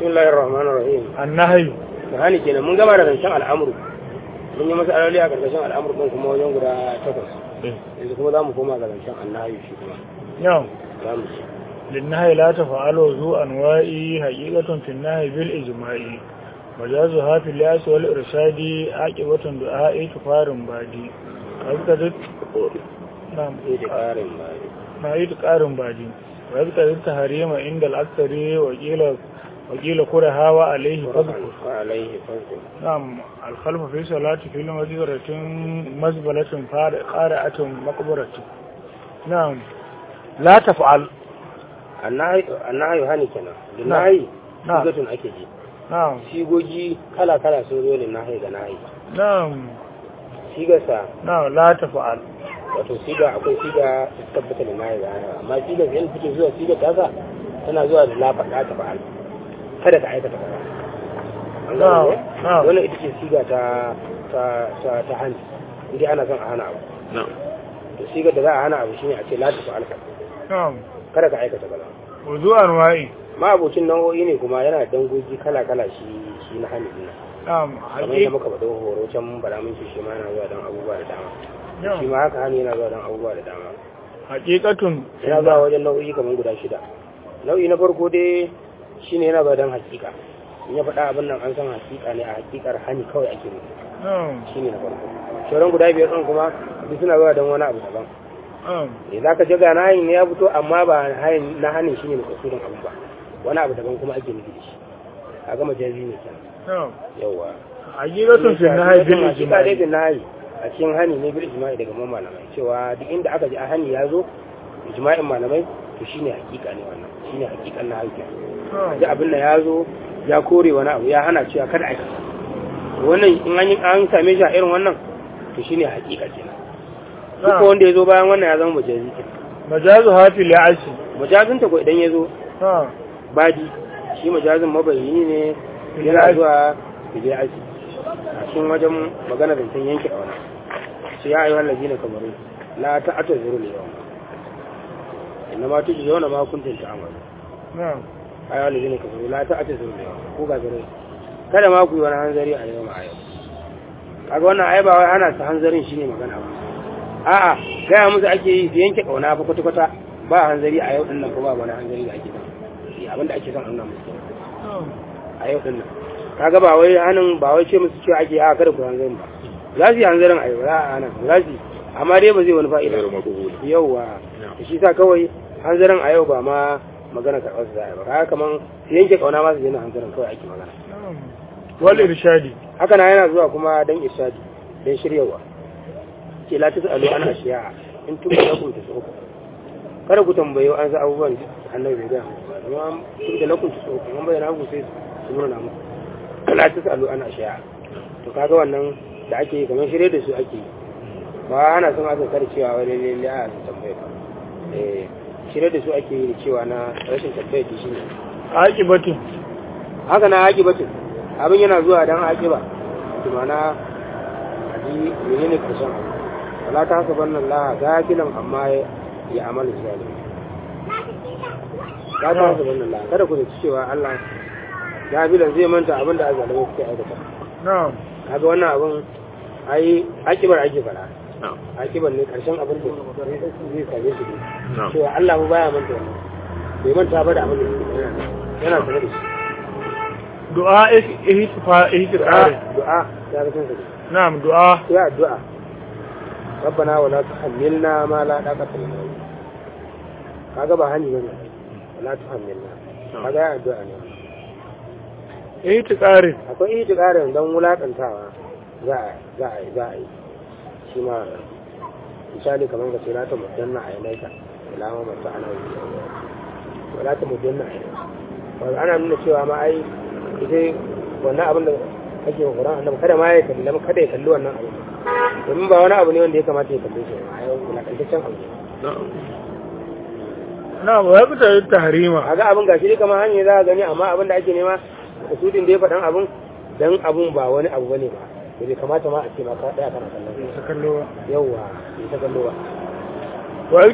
bismillahir rahmanir rahim annahyu hani kenan mun gama da zancen al'amuru mun yi masaloli a karkashin al'amuru din kuma wajen guda 8 yanzu kuma zamu koma ga zancen annahi shi kuma na'am zamu ci linnahi la tafa'alu zu anwa'i haqiqatun fi nahi bil ijma'i majazu hafi liyas wal irshadi aqibatun du'a'i tufarin badi azkadat na'am itiqarin bari na itiqarin badi wa azkadat tahrima inda al-aktsari wa qila kuraha wa alayhi fadhkur alaihi fadhkur نعم الخلف في صلاة في مجزرة مزبلة قارعة مقبرة نعم لا تفعل annahi hani kenan linnahi na'am sigatun ake ji نعم sigogi kala kala sun zo linnahi da nahi نعم sigarsa نعم لا تفعل wato siga akwai siga ta tabbata linnahi da nahi amma sigar yan fito zuwa sigar tasa tana zuwa da la faɗa ta fa'al kada ka aikata kaza نعم نعم wannan ita ce siga ta hannu inda ana son a hana abu to sigar da za a hana abu shine a ce la tafi alka نعم kada ka aikata kaza وضوء أنواعي ma abocin nau'o'i ne kuma yana da dangogi kala kala shi na hannu din نعم kamar yadda muka faɗo horo can bala mun ce shi ma yana zuwa don abubuwa da dama shi نعم ma haka hannu yana zuwa don abubuwa da dama حقيقة yana zuwa wajen nau'o'i kamar guda 6 nau'i na farko dai shine yana zuwa don hakika in ya faɗa abin nan an san hakika ne a hakikar hani kawai ake nufi نعم shi ne na farko sauran guda 5 ɗin kuma duk suna zuwa don wani abu daban نعم za ka jaga na hayin ne ya fito amma ba na hanin shi ne makasudin abu ba wani abu daban kuma ake nufi da shi a gama jazi ne kenan نعم yawa حقيقة في النهاية dai بالإجماع bin nahi a cikin hani ne bil ijma'i daga malamai cewa duk inda aka ji a hani ya zo ijma'in malamai to shine hakika ne wannan shine hakikan na haƙiƙa نعم ji abin da ya zo ya kore wani abu ya hana cewa kada aikata wannan in an same shi a irin wannan to shine hakika kenan duk wanda ya zo bayan wannan ya zama majazi kenan مجازها في العشي majazin ta ko idan ya zo نعم badi shi majazin mabayini ne Fil yana aji. zuwa fili aji a cikin wajen magana zancen yanke a wannan shi ya ayyuhal ladina kamaru la ta'tazuru al-yawm inna ma tujzauna ma kuntum ta'malun نعم ayyuhal ladina kamaru la ta'tazuru al-yawm ko ga gare kada ma ku yi wani hanzari a yau a yau kaga wannan ai ba wai ana sa hanzarin shine magana ba a'a gaya musu ake yi su yanke kauna ba kwata-kwata ba hanzari a yau din nan ko ba wani hanzari da ake son abinda ake son annan musu نعم a yau din nan kaga ba wai hanin ba wai ce musu cewa ake a kada ku hanzarin ba za su yi hanzarin a yau za a hana za su yi amma dai ba zai wani fa'ida yauwa da shi sa kawai hanzarin a yau ba ma magana karɓar su za a yi ba kaga kaman su yanke kauna ma su daina hanzarin kawai ake magana نعم والإرشاد haka na yana zuwa kuma dan irshadi dan shiryawa ke la tasalu an ashiya in tun da kun tasu kada ku tambayo an sa abubuwan annabi bai ga amma tun da lakun tasu an bayyana ku sai su nuna mu la tasalu an ashiya to kaga wannan da ake yi kamar shirye da su ake yi ba ana son aka kar cewa wani lalle a su tambaye ba shirye da su ake yi da cewa na rashin tambaye da shi ne عاقبة haka na haƙi batun abin yana zuwa don haƙi ba tumana a ji menene karshen abu wala ta haka bannan laha gafilan amma ya amalu zalim la ta haka bannan laha kada ku da cewa Allah gafilan zai manta abin da azalimai suke aikata نعم kaga wannan abin ai haƙibar ake fara haƙibar ne karshen abin da zai same shi ne cewa Allah mu baya manta wannan bai manta ba da abin da yana sanar da shi دعاء اهتقار du'a ya ga kansa نعم دعاء ya addu'a rabbana wala tuhammilna ma la taqata lana kaga ba hani bane wala tuhammilna kaga ya addu'a ne اهتقار akwai itiqarin dan wulakantawa za a yi shi ma misali kamar ka ce la ta mudanna a yanaika ila ma mata ana yi wala ta mudanna a yanaika ana nuna cewa ma ai ita wannan abin da ake wa Qur'an annabi kada ma ya kalli kada ya kalli wannan abin domin ba wani abu ne wanda ya kamata ya kalle shi a yau wulakantaccen abu ne نعم ويقتل التحريم kaga abin gashi dai kamar hanyar za ka gani amma abin da ake nema kasudin da ya faɗan abin dan abun ba wani abu bane ba da bai kamata ma a ce ma ka daya kana kallon تكلوا yawa bai ta kallo ba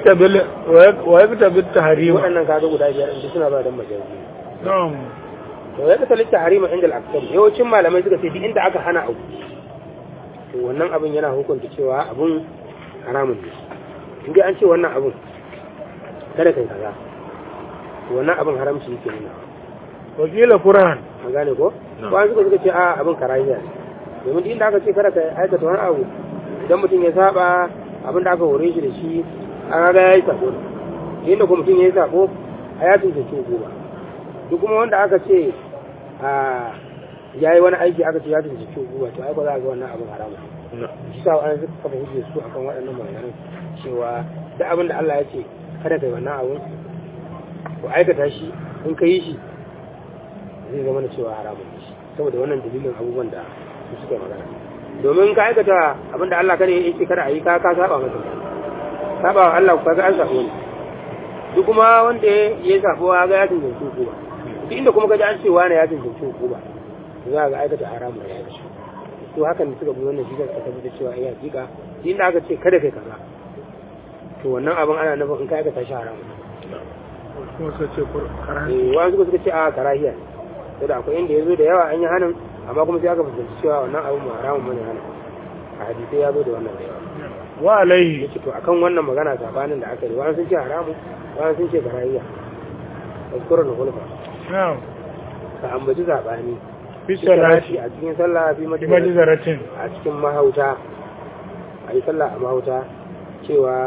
ويقتل التحريم waɗannan kaga guda biyar in suna ba dan majalisi نعم to ya kasance tahrima inda al-aksar yawancin malamai suka ce duk inda aka hana abu to wannan abin yana hukunta cewa abun haramun ne inda an ce wannan abun kada kai kaza to wannan abin haramci yake nuna wakila Qur'an an gane ko ko an suka ce a abin karahiya ne domin inda aka ce kada ka aikata wani abu idan mutum ya saba abin da aka hore shi da shi an ga yayi sako inda kuma mutum yayi sako a ya tunce hukuma duk kuma wanda aka ce yayi wani aiki aka ce ya tunce hukuma to ai ba za ga wannan abin haramu shi sa an suka kafa hujjar su akan waɗannan maganganun cewa duk abin da Allah ya ce kada kai wannan abun ko aikata shi in ka yi shi zai zama da cewa haramun ne shi saboda wannan dalilin abubuwan da su suka magana domin ka aikata abin da Allah kare yake kada a yi ka saba masa saba wa Allah ka ga an sabo ne duk kuma wanda ya sabo ga ya tunce hukuma duk inda kuma kaji an ce wani ya tunce hukuma za ga aikata haramun ya yi to hakan suka bi wannan shigar ka tabbata cewa ai hakika inda aka ce kada kai kaza to wannan abin ana nufin in ka aikata shi haramun kuma suka ce karahiya wani suka ce a karahiya ne da akwai inda ya zo da yawa an yi hannun amma kuma sai aka fuskanci cewa wannan abin ma haramun mana hannun a hadisai ya zo da wannan da yawa wa alaihi yace to akan wannan magana sabanin da aka yi wani sun ce haramun wani sun ce karahiya tazkura da kulfa na'am ka ambaci sabani fi salati a cikin sallah fi majzaratin a cikin mahauta a yi sallah a mahauta cewa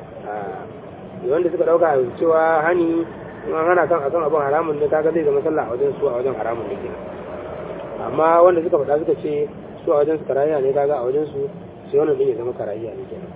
wanda suka dauka cewa hani in an hana kan akan abin haramun ne kaga zai zama sallah a wajen su a wajen haramun ne kenan amma wanda suka faɗa suka ce su a wajen su karahiya ne kaga a wajen su sai wannan din ya zama karahiya ne kenan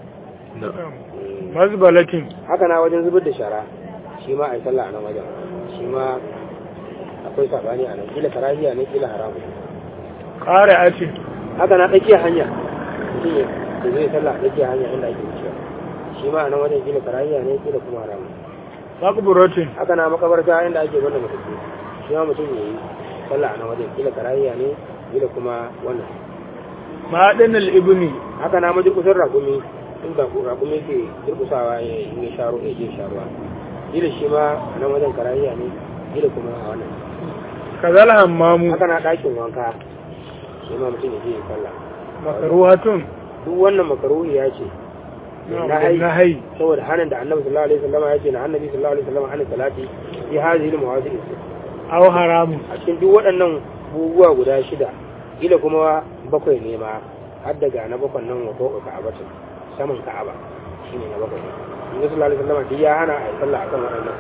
mazbalatin haka na wajen zubar da shara shi ma a yi sallah a nan wajen shi ma akwai sabani a nan kila karahiya ne kila haramun qari'atin haka na tsakiyar hanya mutum ya zai sallah a tsakiyar hanya inda ake wucewa shi ma a nan wajen kila karahiya ne kila kuma haramun maqburatin haka na makabarta inda ake wanda mutum shi ma mutum ya yi sallah a nan wajen kila karahiya ne kila kuma wannan ma'adinal ibni haka na majalisar rakumi inda rakumi ke durkusawa ya sharo ya je sharuwa kila shi ma a nan wajen karahiya ne kila kuma a wannan kazal hammamu haka na ɗakin wanka shi ma mutum ya je ya sallah makaruhatun duk wannan makaruhi ya ce nahayi saboda hanin da annabi sallallahu alaihi wasallam ya ce na annabi sallallahu alaihi wasallam hanin salati fi hadhihi al-mawadi' aw haramun a cikin duk waɗannan buguwa guda shida kila kuma bakwai ne ma har daga na bakwai nan wato ka'abatu saman ka'aba shine na bakwai annabi sallallahu alaihi wasallam duk ya hana a sallah akan waɗannan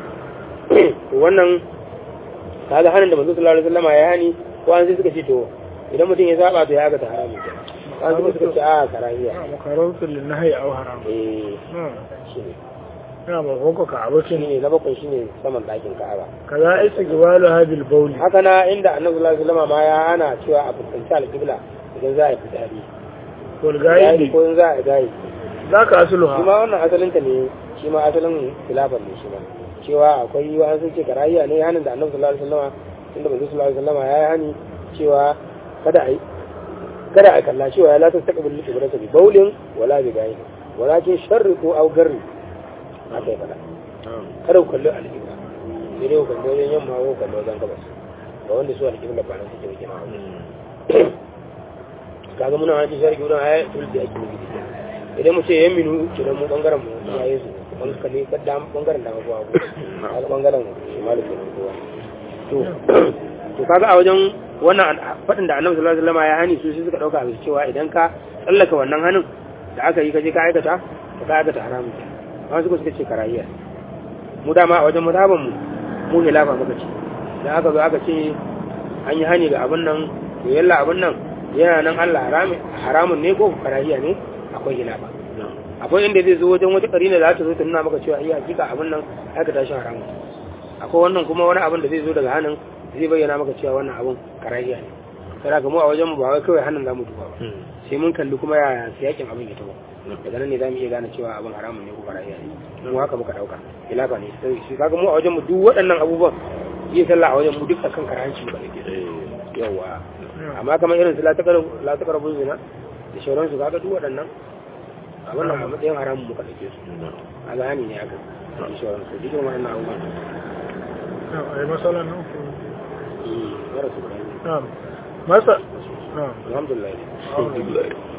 to wannan kaga hanin da manzo sallallahu alaihi wasallam ya hani ko an sai suka ce to idan mutum ya zaba to ya ga ta haramun an suka ce a karahiya makaruhatun lin nahyi aw haram shine na ba ko ka'abatu shine na bakwai shine saman ɗakin ka'aba kaza istiqbalu hadil bawl haka na inda annabi sallallahu alaihi wasallam ma ya hana cewa a fuskanci alqibla idan za a yi fitari wal gaidi ko in za a gayi zaka asluha shi ma wannan asalin ta ne shi ma asalin khilafan ne shi ma cewa akwai wa'an sun ce karahiya ne hanin da annabi sallallahu alaihi wasallam inda manzo sallallahu alaihi wasallam ya yi hani cewa kada a kalla cewa ya lata taqbil al-qibla bi bawlin wala bi gayi walakin sharriqu aw garri haka ya fada kada ku kalli alƙibla sai dai ku kalli wajen yamma ko kalli wajen gabas ga wanda su alƙibla ba nan suke wakina kaga muna wani shari'a wurin aya tulbi ake nufi da idan mu ce yan minu kidan mu bangaren mu ya yi su ban kalli kadda bangaren da mazuwa ko kaga bangaren shimalu ke nan kowa to kaga a wajen wannan fadin da annabi sallallahu alaihi wasallam ya hani su suka dauka a cewa idan ka tsallaka wannan hanin da aka yi kaje ka aikata haramun ba su suka ce karahiya mu dama a wajen mazhaban mu hilafa muka ce da aka zo aka ce an yi hani ga abin nan to yalla abin nan yana nan Allah haramun ne ko karahiya ne akwai hilafa akwai inda zai zo wajen wata karina da za ta zo ta nuna maka cewa iya hakika abin nan aka tashi haramun akwai wannan kuma wani abin da zai zo daga hannun zai bayyana maka cewa wannan abin karahiya ne sai ga mu a wajen mu ba wai kawai hannun zamu duba ba sai mun kalli kuma yaya siyakin abin ya tawo daga nan ne za mu iya gane cewa abin haramun ne ko karahiya ne mu haka muka dauka ilafa ne sai shi kaga mu a wajen mu duk waɗannan abubuwan yi sallah a wajen mu duk akan karanci ba ne yawa amma kamar irin su la takar buzina da shauran su kaga duk waɗannan a wannan a matsayin haramun muka dauke su a gani ne aka da shauran su duk waɗannan abubuwan ai masalan nan rasu guda biyu na'am masa na'am alhamdulillah